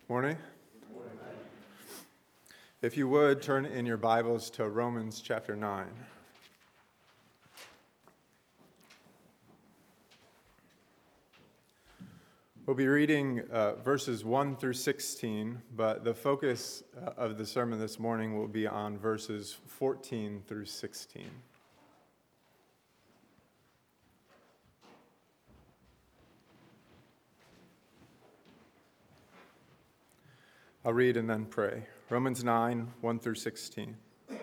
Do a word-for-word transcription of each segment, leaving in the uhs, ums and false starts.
Morning. If you would, turn in your Bibles to Romans chapter nine. We'll be reading uh, verses one through sixteen, but the focus uh, of the sermon this morning will be on verses fourteen through sixteen. I'll read and then pray. Romans nine, one through sixteen.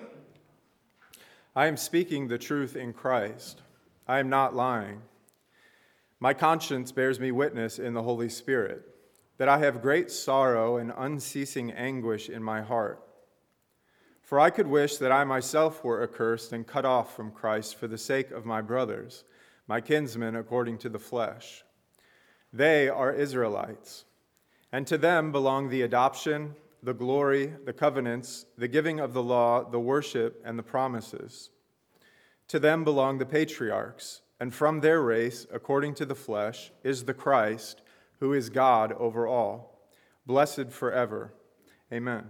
I am speaking the truth in Christ. I am not lying. My conscience bears me witness in the Holy Spirit that I have great sorrow and unceasing anguish in my heart. For I could wish that I myself were accursed and cut off from Christ for the sake of my brothers, my kinsmen according to the flesh. They are Israelites. And to them belong the adoption, the glory, the covenants, the giving of the law, the worship, and the promises. To them belong the patriarchs, and from their race, according to the flesh, is the Christ, who is God over all, blessed forever. Amen.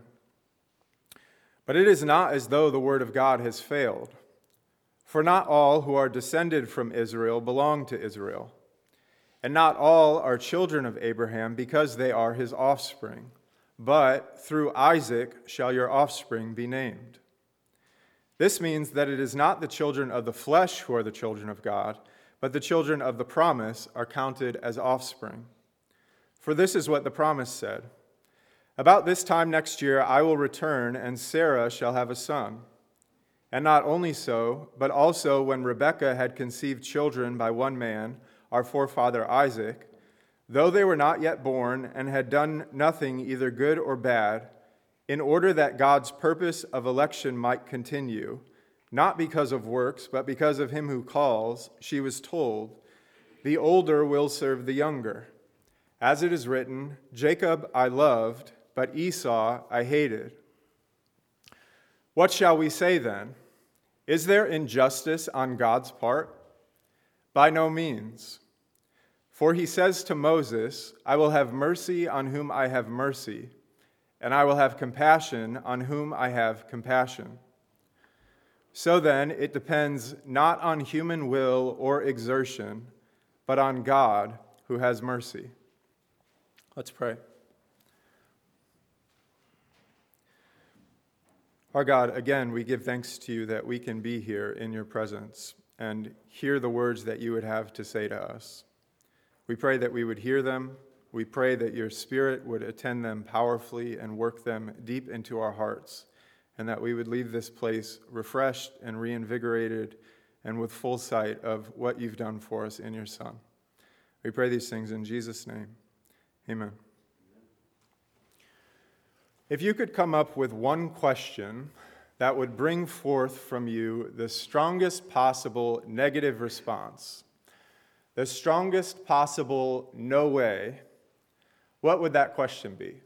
But it is not as though the word of God has failed. For not all who are descended from Israel belong to Israel. And not all are children of Abraham because they are his offspring, but through Isaac shall your offspring be named. This means that it is not the children of the flesh who are the children of God, but the children of the promise are counted as offspring. For this is what the promise said, about this time next year I will return, and Sarah shall have a son. And not only so, but also when Rebekah had conceived children by one man, our forefather Isaac, though they were not yet born and had done nothing either good or bad, in order that God's purpose of election might continue, not because of works, but because of him who calls, she was told, the older will serve the younger. As it is written, Jacob I loved, but Esau I hated. What shall we say then? Is there injustice on God's part? By no means. For he says to Moses, I will have mercy on whom I have mercy, and I will have compassion on whom I have compassion. So then, it depends not on human will or exertion, but on God who has mercy. Let's pray. Our God, again, we give thanks to you that we can be here in your presence and hear the words that you would have to say to us. We pray that we would hear them. We pray that your Spirit would attend them powerfully and work them deep into our hearts, and that we would leave this place refreshed and reinvigorated and with full sight of what you've done for us in your Son. We pray these things in Jesus' name. Amen. If you could come up with one question that would bring forth from you the strongest possible negative response, the strongest possible no way, what would that question be?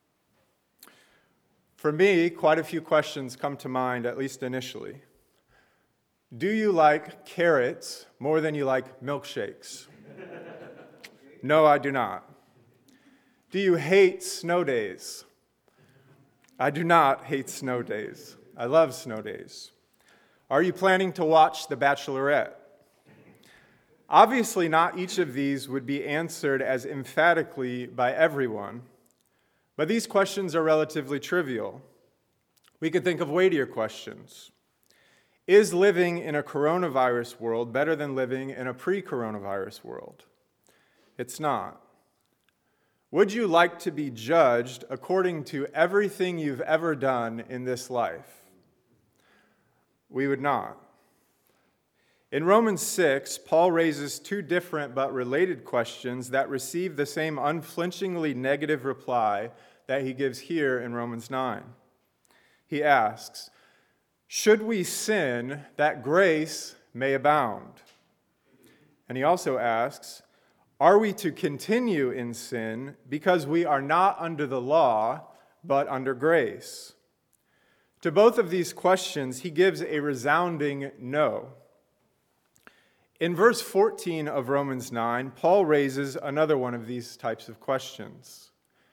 For me, quite a few questions come to mind, at least initially. Do you like carrots more than you like milkshakes? No, I do not. Do you hate snow days? I do not hate snow days. I love snow days. Are you planning to watch The Bachelorette? Obviously, not each of these would be answered as emphatically by everyone, but these questions are relatively trivial. We could think of weightier questions. Is living in a coronavirus world better than living in a pre-coronavirus world? It's not. Would you like to be judged according to everything you've ever done in this life? We would not. In Romans six, Paul raises two different but related questions that receive the same unflinchingly negative reply that he gives here in Romans nine. He asks, should we sin that grace may abound? And he also asks, are we to continue in sin because we are not under the law, but under grace? To both of these questions, he gives a resounding no. In verse fourteen of Romans nine, Paul raises another one of these types of questions.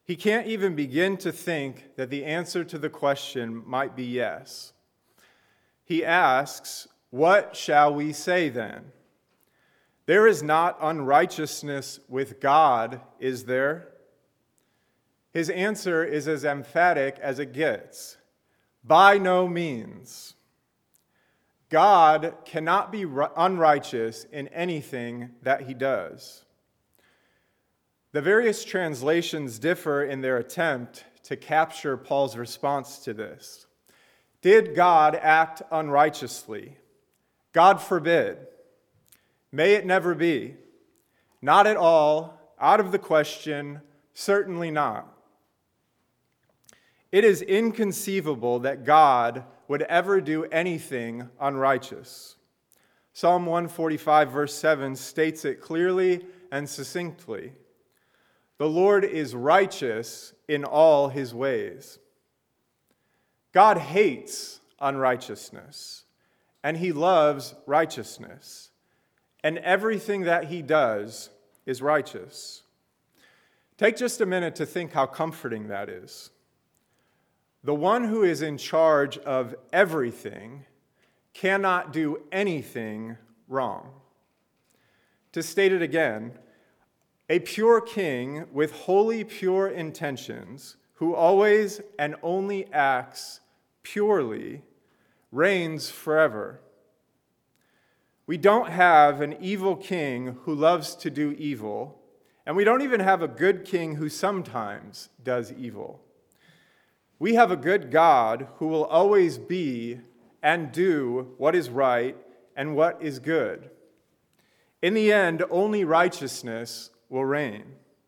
he can't even begin to think that the answer to the question might be yes. He asks, "What shall we say then? There is not unrighteousness with God, is there?" His answer is as emphatic as it gets. By no means. God cannot be unrighteous in anything that he does. The various translations differ in their attempt to capture Paul's response to this. Did God act unrighteously? God forbid. May it never be. Not at all, out of the question, certainly not. It is inconceivable that God would ever do anything unrighteous. Psalm one forty-five, verse seven states it clearly and succinctly. The Lord is righteous in all his ways. God hates unrighteousness, and he loves righteousness, and everything that he does is righteous. Take just a minute to think how comforting that is. The one who is in charge of everything cannot do anything wrong. To state it again, a pure king with wholly pure intentions, who always and only acts purely, reigns forever. We don't have an evil king who loves to do evil, and we don't even have a good king who sometimes does evil. We have a good God who will always be and do what is right and what is good. In the end, only righteousness will reign.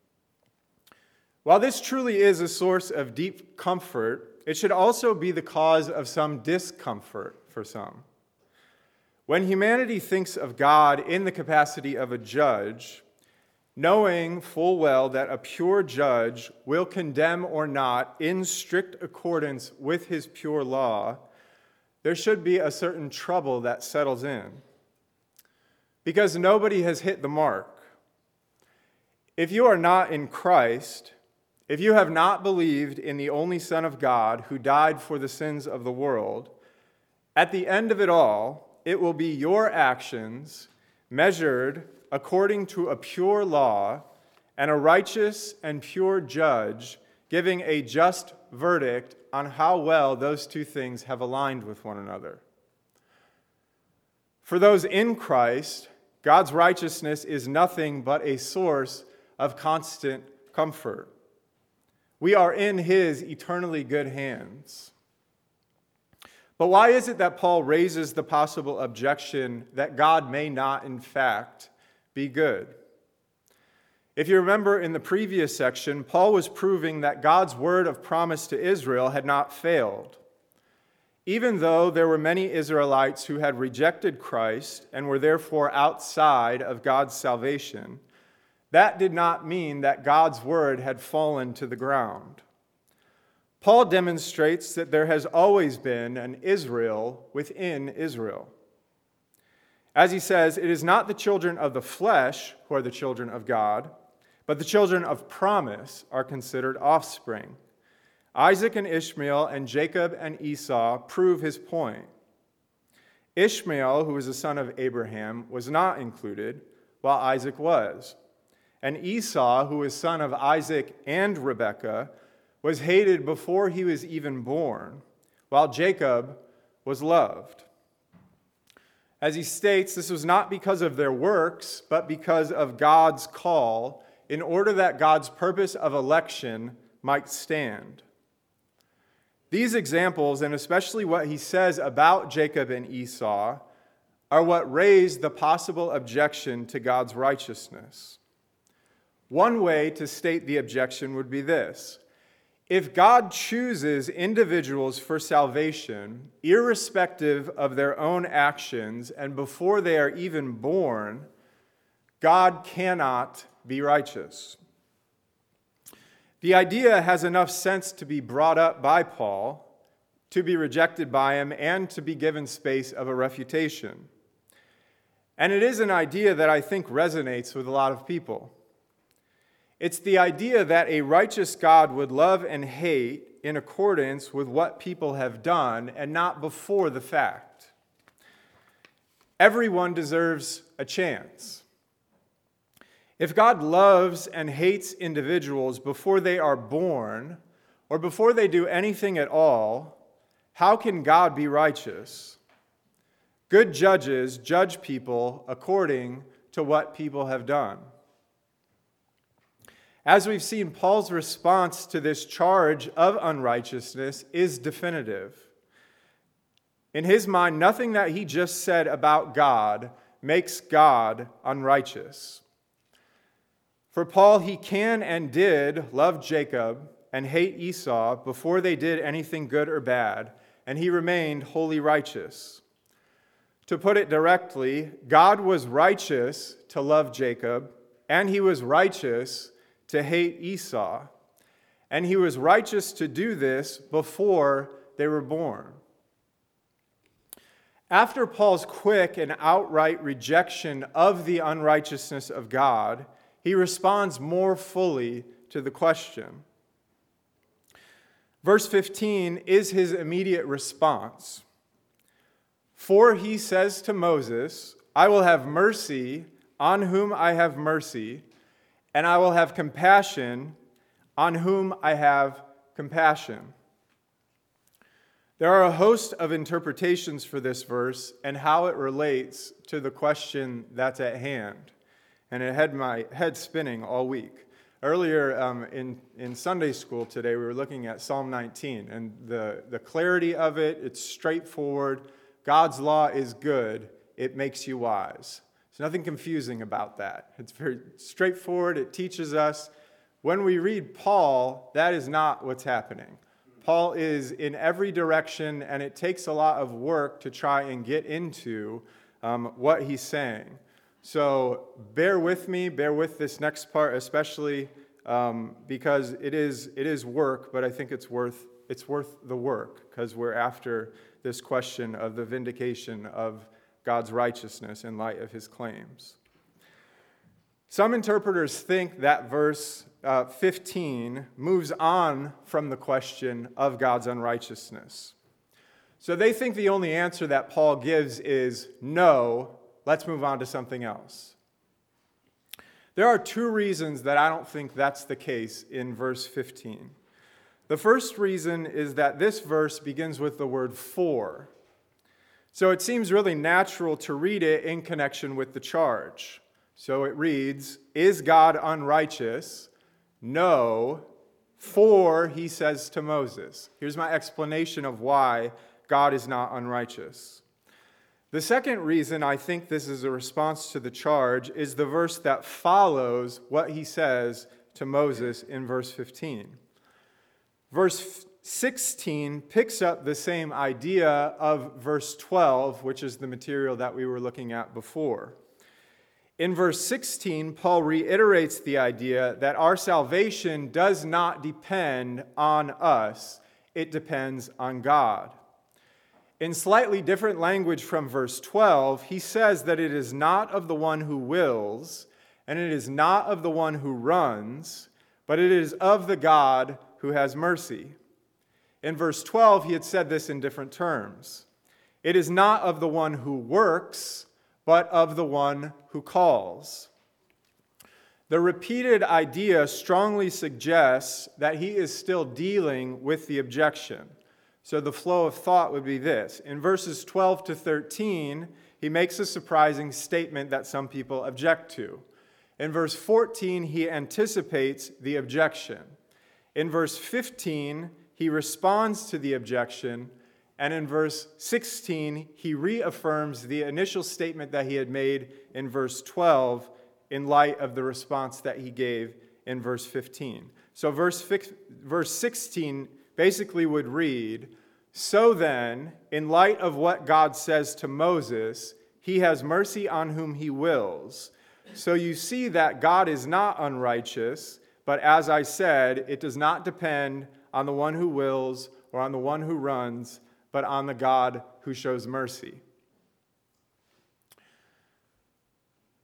While this truly is a source of deep comfort, it should also be the cause of some discomfort for some. When humanity thinks of God in the capacity of a judge, knowing full well that a pure judge will condemn or not in strict accordance with his pure law, there should be a certain trouble that settles in. Because nobody has hit the mark. If you are not in Christ, if you have not believed in the only Son of God who died for the sins of the world, at the end of it all, it will be your actions measured according to a pure law and a righteous and pure judge giving a just verdict on how well those two things have aligned with one another. For those in Christ, God's righteousness is nothing but a source of constant comfort. We are in his eternally good hands. But why is it that Paul raises the possible objection that God may not, in fact, be good? If you remember in the previous section, Paul was proving that God's word of promise to Israel had not failed. Even though there were many Israelites who had rejected Christ and were therefore outside of God's salvation, that did not mean that God's word had fallen to the ground. Paul demonstrates that there has always been an Israel within Israel. As he says, it is not the children of the flesh who are the children of God, but the children of promise are considered offspring. Isaac and Ishmael and Jacob and Esau prove his point. Ishmael, who was the son of Abraham, was not included, while Isaac was. And Esau, who was son of Isaac and Rebekah, was hated before he was even born, while Jacob was loved. As he states, this was not because of their works, but because of God's call, in order that God's purpose of election might stand. These examples, and especially what he says about Jacob and Esau, are what raise the possible objection to God's righteousness. One way to state the objection would be this: if God chooses individuals for salvation, irrespective of their own actions and before they are even born, God cannot be righteous. The idea has enough sense to be brought up by Paul, to be rejected by him, and to be given space of a refutation. And it is an idea that I think resonates with a lot of people. It's the idea that a righteous God would love and hate in accordance with what people have done and not before the fact. Everyone deserves a chance. If God loves and hates individuals before they are born or before they do anything at all, how can God be righteous? Good judges judge people according to what people have done. As we've seen, Paul's response to this charge of unrighteousness is definitive. In his mind, nothing that he just said about God makes God unrighteous. For Paul, he can and did love Jacob and hate Esau before they did anything good or bad, and he remained wholly righteous. To put it directly, God was righteous to love Jacob, and he was righteous to hate Esau. And he was righteous to do this before they were born. After Paul's quick and outright rejection of the unrighteousness of God, he responds more fully to the question. Verse fifteen is his immediate response. For he says to Moses, I will have mercy on whom I have mercy, and I will have compassion on whom I have compassion. There are a host of interpretations for this verse and how it relates to the question that's at hand. And it had my head spinning all week. Earlier um, in, in Sunday school today, we were looking at Psalm nineteen, and the, the clarity of it, it's straightforward. God's law is good. It makes you wise. There's nothing confusing about that. It's very straightforward. It teaches us. When we read Paul, that is not what's happening. Paul is in every direction, and it takes a lot of work to try and get into um, what he's saying. So bear with me, bear with this next part, especially um, because it is it is work, but I think it's worth it's worth the work because we're after this question of the vindication of God's righteousness in light of his claims. Some interpreters think that verse uh, fifteen moves on from the question of God's unrighteousness. So they think the only answer that Paul gives is no, let's move on to something else. There are two reasons that I don't think that's the case in verse fifteen. The first reason is that this verse begins with the word for. So it seems really natural to read it in connection with the charge. So it reads, is God unrighteous? No, for he says to Moses. Here's my explanation of why God is not unrighteous. The second reason I think this is a response to the charge is the verse that follows what he says to Moses in verse fifteen. Verse sixteen picks up the same idea of verse twelve, which is the material that we were looking at before. In verse sixteen, Paul reiterates the idea that our salvation does not depend on us, it depends on God. In slightly different language from verse twelve, he says that it is not of the one who wills, and it is not of the one who runs, but it is of the God who has mercy. In verse twelve, he had said this in different terms. It is not of the one who works, but of the one who calls. The repeated idea strongly suggests that he is still dealing with the objection. So the flow of thought would be this. In verses twelve to thirteen, he makes a surprising statement that some people object to. In verse fourteen, he anticipates the objection. In verse fifteen, he responds to the objection. And in verse sixteen, he reaffirms the initial statement that he had made in verse twelve in light of the response that he gave in verse fifteen. So verse, verse sixteen basically would read, so then, in light of what God says to Moses, he has mercy on whom he wills. So you see that God is not unrighteous, but as I said, it does not depend on the one who wills or on the one who runs, but on the God who shows mercy.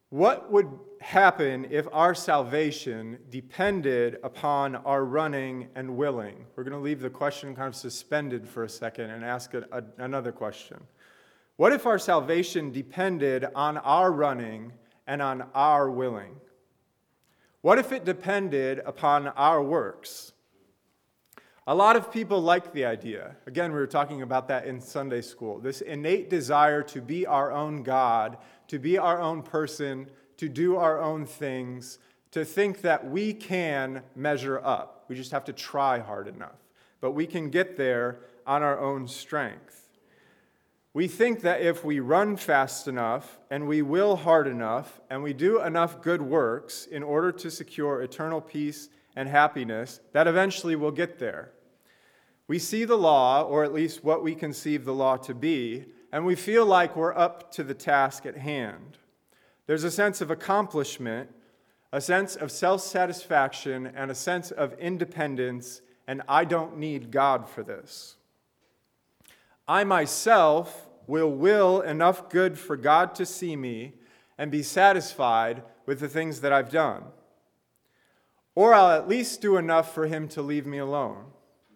What would happen if our salvation depended upon our running and willing? We're going to leave the question kind of suspended for a second and ask a, a, another question. What if our salvation depended on our running and on our willing? What if it depended upon our works? A lot of people like the idea. Again, we were talking about that in Sunday school. This innate desire to be our own God, to be our own person, to do our own things, to think that we can measure up. We just have to try hard enough. But we can get there on our own strength. We think that if we run fast enough, and we will hard enough, and we do enough good works in order to secure eternal peace and happiness, that eventually we'll get there. We see the law, or at least what we conceive the law to be, and we feel like we're up to the task at hand. There's a sense of accomplishment, a sense of self-satisfaction, and a sense of independence, and I don't need God for this. I myself will will enough good for God to see me and be satisfied with the things that I've done. Or I'll at least do enough for him to leave me alone.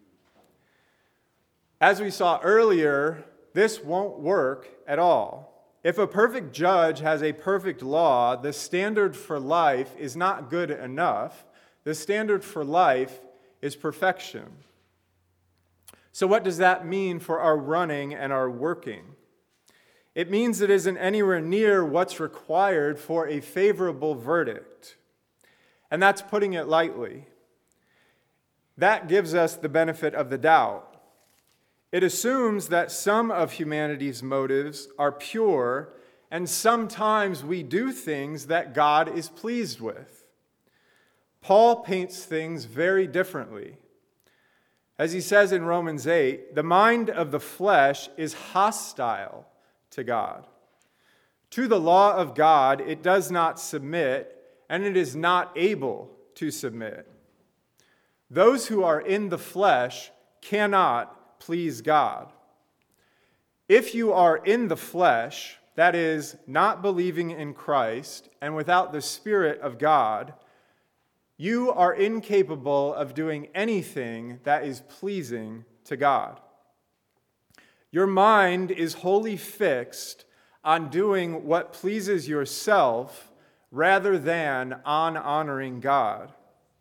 As we saw earlier, this won't work at all. If a perfect judge has a perfect law, the standard for life is not good enough. The standard for life is perfection. So what does that mean for our running and our working? It means it isn't anywhere near what's required for a favorable verdict. And that's putting it lightly. That gives us the benefit of the doubt. It assumes that some of humanity's motives are pure, and sometimes we do things that God is pleased with. Paul paints things very differently. As he says in Romans eight, the mind of the flesh is hostile to God. To the law of God it does not submit, and it is not able to submit. Those who are in the flesh cannot please God. If you are in the flesh, that is, not believing in Christ and without the Spirit of God, you are incapable of doing anything that is pleasing to God. Your mind is wholly fixed on doing what pleases yourself rather than on honoring God.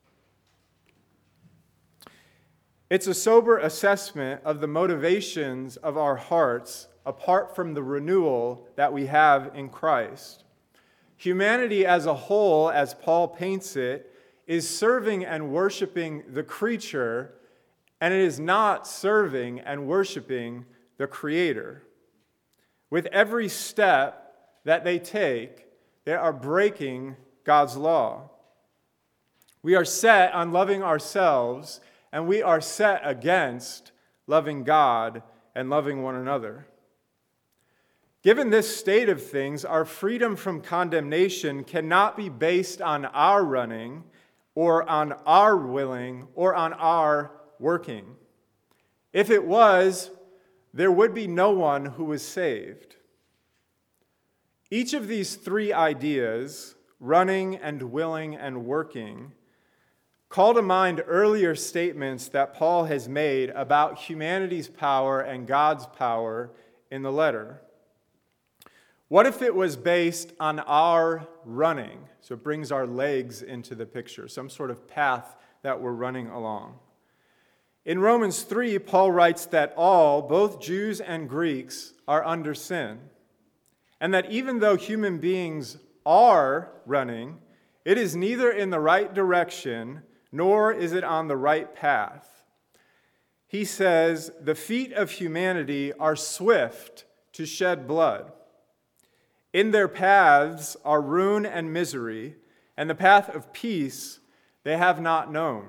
It's a sober assessment of the motivations of our hearts apart from the renewal that we have in Christ. Humanity as a whole, as Paul paints it, is serving and worshiping the creature, and it is not serving and worshiping the Creator. With every step that they take, they are breaking God's law. We are set on loving ourselves, and we are set against loving God and loving one another. Given this state of things, our freedom from condemnation cannot be based on our running or on our willing or on our working. If it was, there would be no one who was saved. Each of these three ideas, running and willing and working, call to mind earlier statements that Paul has made about humanity's power and God's power in the letter. What if it was based on our running? So it brings our legs into the picture, some sort of path that we're running along. In Romans three, Paul writes that all, both Jews and Greeks, are under sin, and that even though human beings are running, it is neither in the right direction nor is it on the right path. He says, the feet of humanity are swift to shed blood. In their paths are ruin and misery, and the path of peace they have not known.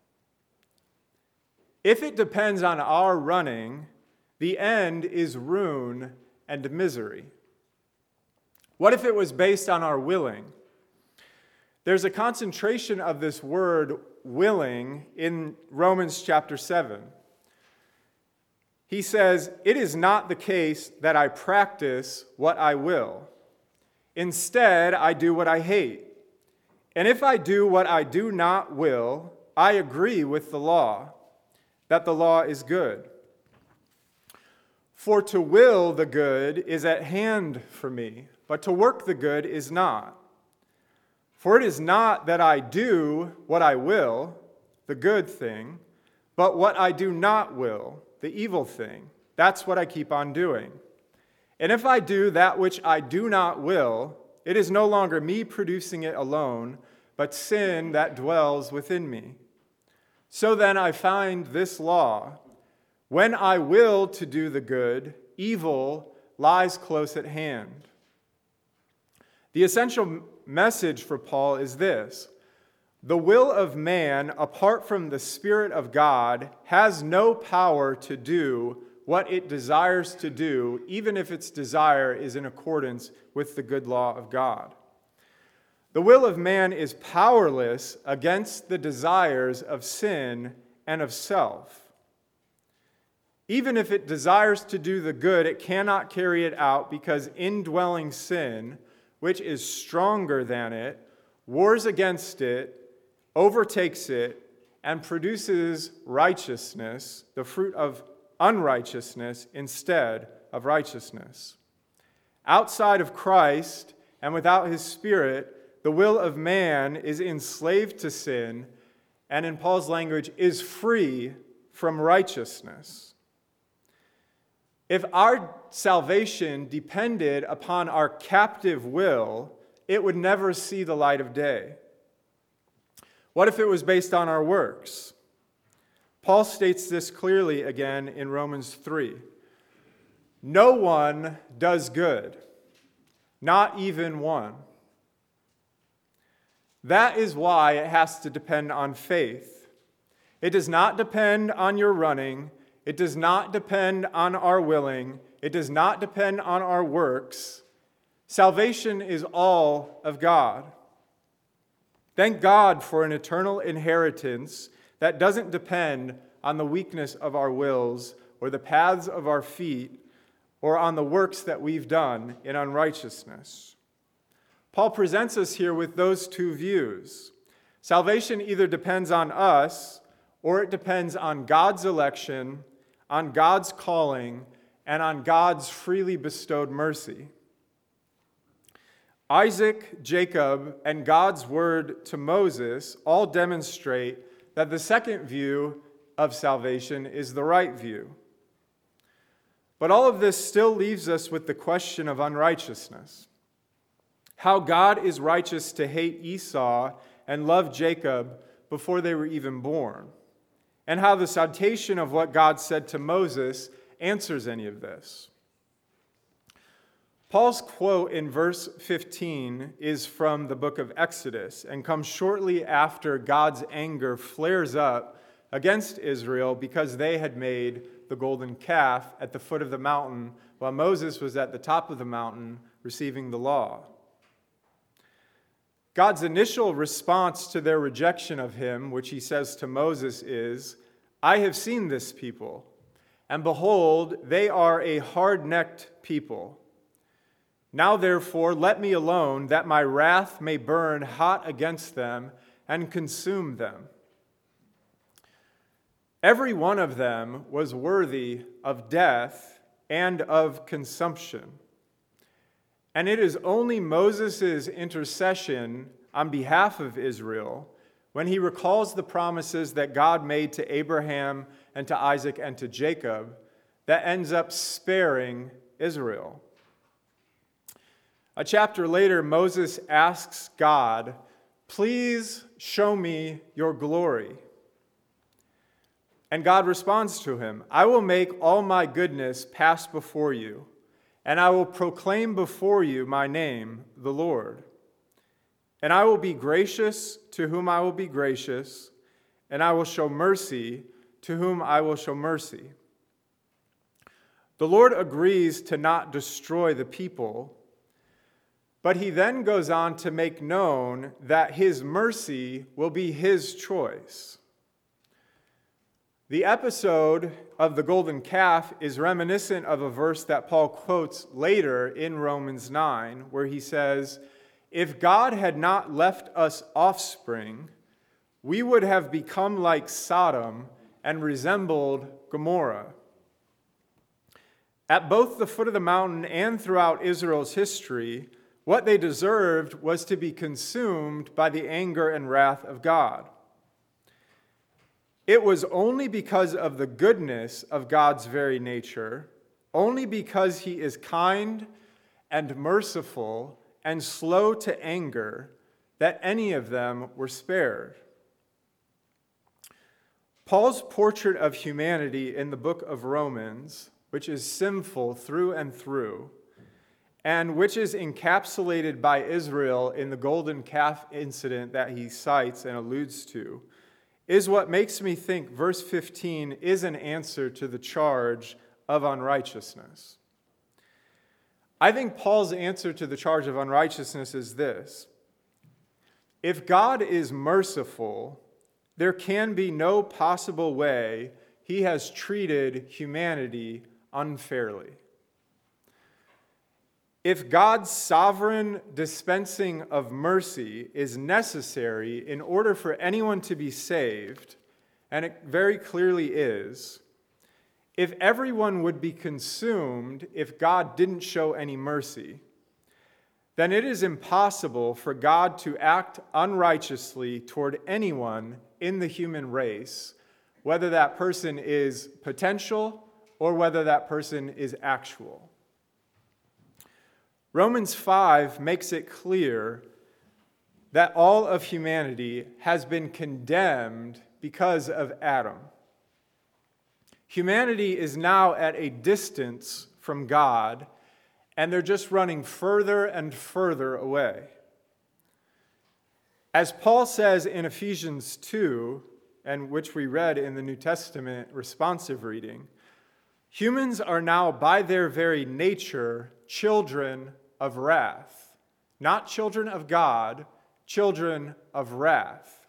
If it depends on our running, the end is ruin and misery. What if it was based on our willing? There's a concentration of this word willing in Romans chapter seven. He says, it is not the case that I practice what I will. Instead, I do what I hate. And if I do what I do not will, I agree with the law, that the law is good. For to will the good is at hand for me, but to work the good is not. For it is not that I do what I will, the good thing, but what I do not will, the evil thing. That's what I keep on doing. And if I do that which I do not will, it is no longer me producing it alone, but sin that dwells within me. So then I find this law: when I will to do the good, evil lies close at hand. The essential message for Paul is this: the will of man, apart from the Spirit of God, has no power to do what it desires to do, even if its desire is in accordance with the good law of God. The will of man is powerless against the desires of sin and of self. Even if it desires to do the good, it cannot carry it out because indwelling sin, which is stronger than it, wars against it, overtakes it, and produces righteousness, the fruit of unrighteousness instead of righteousness. Outside of Christ and without his Spirit, the will of man is enslaved to sin and, in Paul's language, is free from righteousness. If our salvation depended upon our captive will, it would never see the light of day. What if it was based on our works? Paul states this clearly again in Romans three. No one does good, not even one. That is why it has to depend on faith. It does not depend on your running. It does not depend on our willing. It does not depend on our works. Salvation is all of God. Thank God for an eternal inheritance that doesn't depend on the weakness of our wills or the paths of our feet or on the works that we've done in unrighteousness. Paul presents us here with those two views. Salvation either depends on us or it depends on God's election, on God's calling, and on God's freely bestowed mercy. Isaac, Jacob, and God's word to Moses all demonstrate that the second view of salvation is the right view. But all of this still leaves us with the question of unrighteousness. How God is righteous to hate Esau and love Jacob before they were even born. And how the citation of what God said to Moses answers any of this. Paul's quote in verse fifteen is from the book of Exodus and comes shortly after God's anger flares up against Israel because they had made the golden calf at the foot of the mountain while Moses was at the top of the mountain receiving the law. God's initial response to their rejection of him, which he says to Moses, is, I have seen this people, and behold, they are a hard-necked people. Now, therefore, let me alone, that my wrath may burn hot against them and consume them. Every one of them was worthy of death and of consumption. And it is only Moses' intercession on behalf of Israel, when he recalls the promises that God made to Abraham and to Isaac and to Jacob, that ends up sparing Israel. A chapter later, Moses asks God, please show me your glory. And God responds to him, I will make all my goodness pass before you, and I will proclaim before you my name, the Lord. And I will be gracious to whom I will be gracious, and I will show mercy to whom I will show mercy. The Lord agrees to not destroy the people, but he then goes on to make known that his mercy will be his choice. The episode of the golden calf is reminiscent of a verse that Paul quotes later in Romans nine, where he says, "If God had not left us offspring, we would have become like Sodom and resembled Gomorrah." At both the foot of the mountain and throughout Israel's history, what they deserved was to be consumed by the anger and wrath of God. It was only because of the goodness of God's very nature, only because he is kind and merciful and slow to anger, that any of them were spared. Paul's portrait of humanity in the book of Romans, which is sinful through and through, and which is encapsulated by Israel in the golden calf incident that he cites and alludes to, is what makes me think verse fifteen is an answer to the charge of unrighteousness. I think Paul's answer to the charge of unrighteousness is this: if God is merciful, there can be no possible way he has treated humanity unfairly. If God's sovereign dispensing of mercy is necessary in order for anyone to be saved, and it very clearly is, if everyone would be consumed if God didn't show any mercy, then it is impossible for God to act unrighteously toward anyone in the human race, whether that person is potential or whether that person is actual. Romans five makes it clear that all of humanity has been condemned because of Adam. Humanity is now at a distance from God, and they're just running further and further away. As Paul says in Ephesians two, and which we read in the New Testament responsive reading, humans are now by their very nature children of wrath. Not children of God, children of wrath.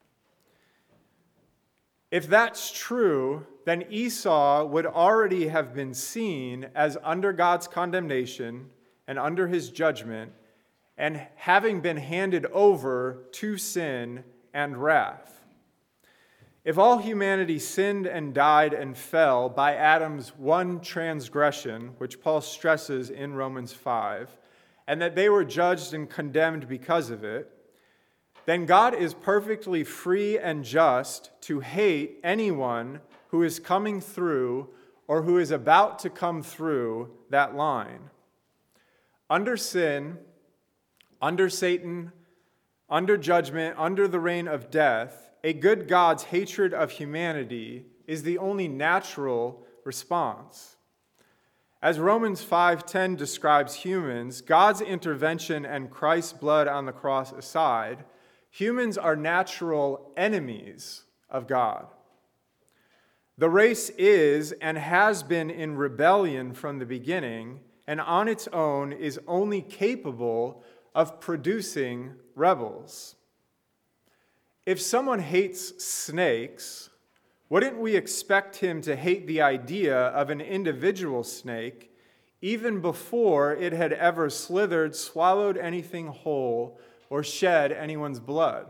If that's true, then Esau would already have been seen as under God's condemnation and under his judgment, and having been handed over to sin and wrath. If all humanity sinned and died and fell by Adam's one transgression, which Paul stresses in Romans five, and that they were judged and condemned because of it, then God is perfectly free and just to hate anyone who is coming through or who is about to come through that line. Under sin, under Satan, under judgment, under the reign of death, a good God's hatred of humanity is the only natural response. As Romans five ten describes humans, God's intervention and Christ's blood on the cross aside, humans are natural enemies of God. The race is and has been in rebellion from the beginning, and on its own is only capable of producing rebels. If someone hates snakes, wouldn't we expect him to hate the idea of an individual snake even before it had ever slithered, swallowed anything whole, or shed anyone's blood?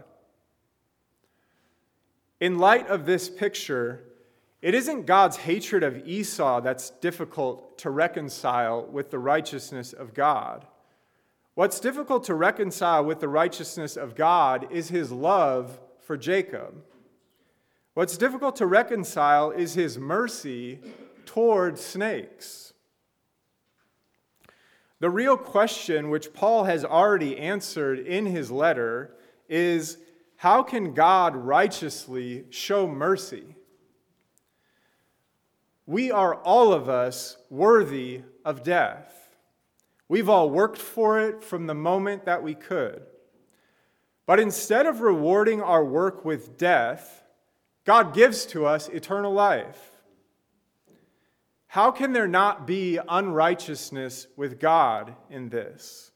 In light of this picture, it isn't God's hatred of Esau that's difficult to reconcile with the righteousness of God. What's difficult to reconcile with the righteousness of God is his love for Jacob. What's difficult to reconcile is his mercy toward snakes. The real question, which Paul has already answered in his letter, is how can God righteously show mercy? We are, all of us, worthy of death. We've all worked for it from the moment that we could. But instead of rewarding our work with death, God gives to us eternal life. How can there not be unrighteousness with God in this?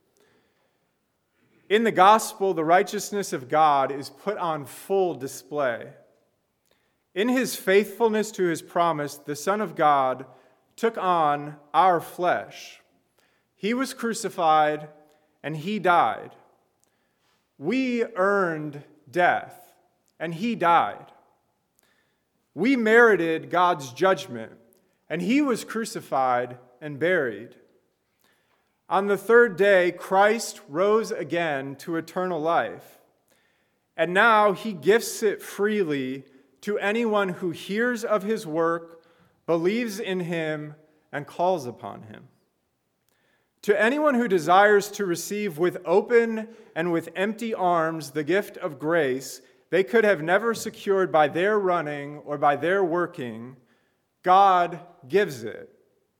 In the gospel, the righteousness of God is put on full display. In his faithfulness to his promise, the Son of God took on our flesh. He was crucified and he died. We earned death and he died. We merited God's judgment and he was crucified and buried. On the third day, Christ rose again to eternal life. And now he gifts it freely to anyone who hears of his work, believes in him, and calls upon him. To anyone who desires to receive with open and with empty arms the gift of grace they could have never secured by their running or by their working, God gives it.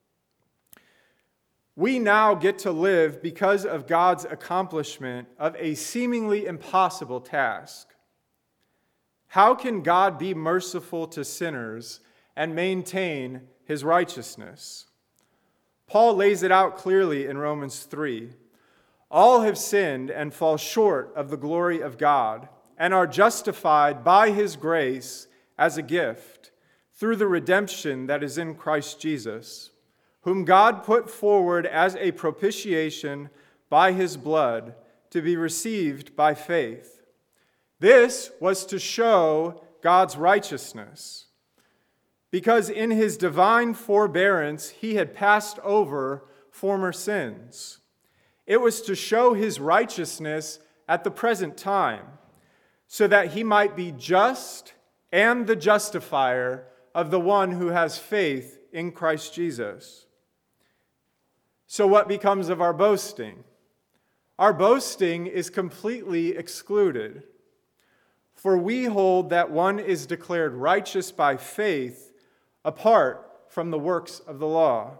We now get to live because of God's accomplishment of a seemingly impossible task. How can God be merciful to sinners and maintain his righteousness? Paul lays it out clearly in Romans three. All have sinned and fall short of the glory of God and are justified by his grace as a gift through the redemption that is in Christ Jesus, whom God put forward as a propitiation by his blood to be received by faith. This was to show God's righteousness, because in his divine forbearance he had passed over former sins. It was to show his righteousness at the present time, so that he might be just and the justifier of the one who has faith in Christ Jesus. So what becomes of our boasting? Our boasting is completely excluded. For we hold that one is declared righteous by faith apart from the works of the law.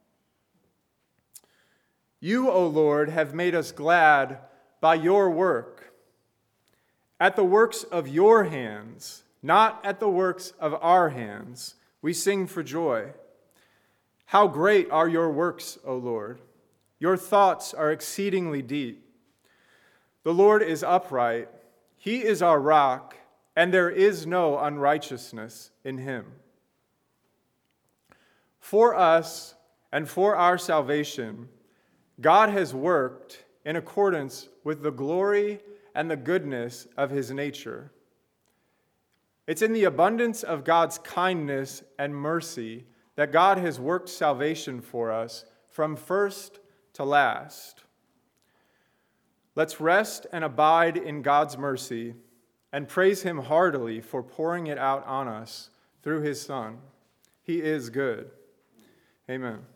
You, O Lord, have made us glad by your work. At the works of your hands, not at the works of our hands, we sing for joy. How great are your works, O Lord! Your thoughts are exceedingly deep. The Lord is upright. He is our rock, and there is no unrighteousness in him. For us and for our salvation, God has worked in accordance with the glory and the goodness of his nature. It's in the abundance of God's kindness and mercy that God has worked salvation for us from first to last. Let's rest and abide in God's mercy and praise him heartily for pouring it out on us through his Son. He is good. Amen.